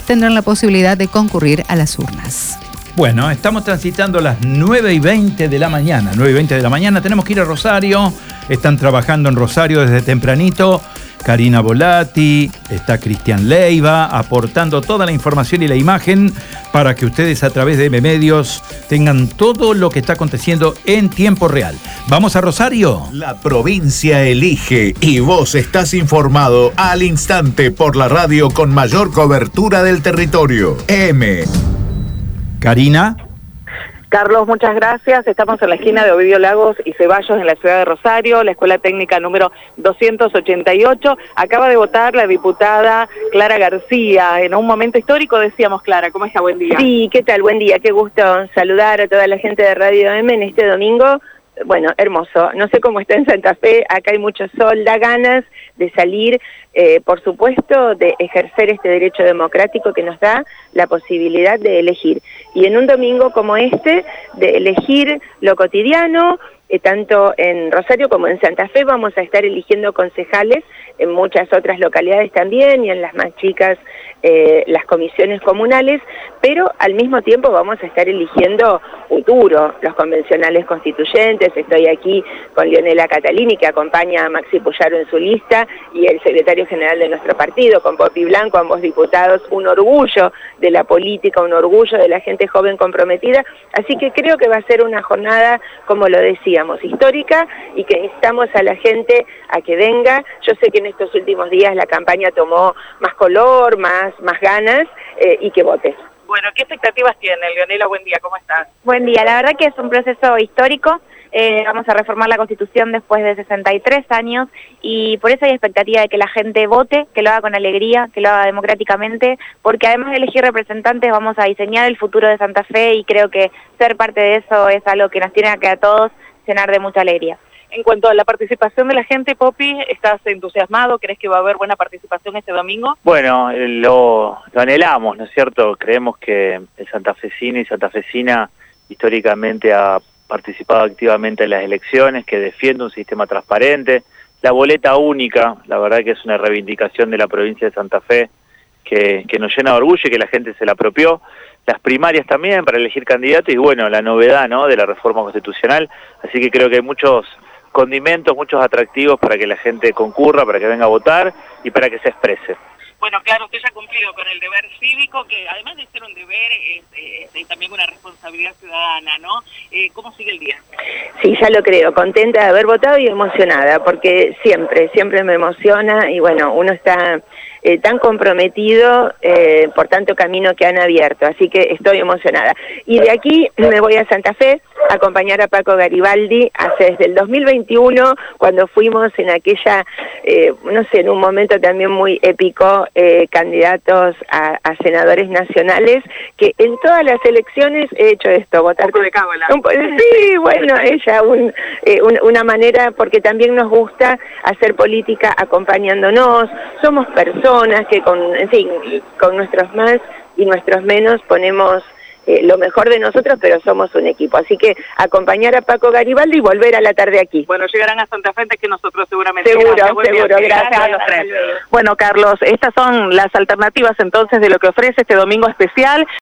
tendrán la posibilidad de concurrir a las urnas. Bueno, estamos transitando las 9:20 de la mañana. 9:20 de la mañana, tenemos que ir a Rosario. Están trabajando en Rosario desde tempranito. Karina Volati, está Cristian Leiva, aportando toda la información y la imagen para que ustedes a través de M-Medios tengan todo lo que está aconteciendo en tiempo real. ¿Vamos a Rosario? La provincia elige y vos estás informado al instante por la radio con mayor cobertura del territorio. Karina. Carlos, muchas gracias. Estamos en la esquina de Ovidio Lagos y Ceballos en la ciudad de Rosario, la escuela técnica número 288. Acaba de votar la diputada Clara García. En un momento histórico, decíamos, Clara, ¿cómo está? Buen día. Sí, ¿qué tal? Buen día. Qué gusto saludar a toda la gente de Radio M en este domingo. Bueno, hermoso. No sé cómo está en Santa Fe, acá hay mucho sol, da ganas de salir, por supuesto, de ejercer este derecho democrático que nos da la posibilidad de elegir. Y en un domingo como este, de elegir lo cotidiano, tanto en Rosario como en Santa Fe vamos a estar eligiendo concejales, en muchas otras localidades también, y en las más chicas las comisiones comunales, pero al mismo tiempo vamos a estar eligiendo futuro, los convencionales constituyentes. Estoy aquí con Leonela Catalini, que acompaña a Maxi Puyaro en su lista, y el secretario general de nuestro partido, con Popi Blanco, ambos diputados, un orgullo de la política, un orgullo de la gente joven comprometida, así que creo que va a ser una jornada, como lo decíamos, histórica, y que instamos a la gente a que venga. Yo sé que en estos últimos días la campaña tomó más color, más ganas, y que vote. Bueno, ¿qué expectativas tiene, Leonela? Buen día, ¿cómo estás? Buen día, la verdad que es un proceso histórico. Vamos a reformar la Constitución después de 63 años y por eso hay expectativa de que la gente vote, que lo haga con alegría, que lo haga democráticamente, porque además de elegir representantes vamos a diseñar el futuro de Santa Fe y creo que ser parte de eso es algo que nos tiene que a todos llenar de mucha alegría. En cuanto a la participación de la gente, Popi, ¿estás entusiasmado? ¿Crees que va a haber buena participación este domingo? Bueno, lo anhelamos, ¿no es cierto? Creemos que el santafesino y santafesina históricamente ha participado activamente en las elecciones, que defiende un sistema transparente. La boleta única, la verdad que es una reivindicación de la provincia de Santa Fe que nos llena de orgullo y que la gente se la apropió. Las primarias también para elegir candidatos y bueno, la novedad, ¿no?, de la reforma constitucional. Así que creo que hay muchos condimentos, muchos atractivos para que la gente concurra, para que venga a votar y para que se exprese. Bueno, claro, usted ya ha cumplido con el deber cívico, que además de ser un deber, es también una responsabilidad ciudadana, ¿no? ¿Cómo sigue el día? Sí, ya lo creo, contenta de haber votado y emocionada, porque siempre me emociona, y bueno, uno está tan comprometido por tanto camino que han abierto, así que estoy emocionada. Y de aquí me voy a Santa Fe a acompañar a Paco Garibaldi desde el 2021, cuando fuimos en aquella, no sé, en un momento también muy épico, candidatos a senadores nacionales, que en todas las elecciones he hecho esto, votar. Un poco de cábala. Sí, bueno, ella, una manera, porque también nos gusta hacer política acompañándonos, somos personas que con nuestros más y nuestros menos ponemos lo mejor de nosotros, pero somos un equipo. Así que acompañar a Paco Garibaldi y volver a la tarde aquí. Bueno, llegarán a Santa Fe antes que nosotros seguramente. Seguro, gracias a los tres. Bueno, Carlos, estas son las alternativas entonces de lo que ofrece este domingo especial.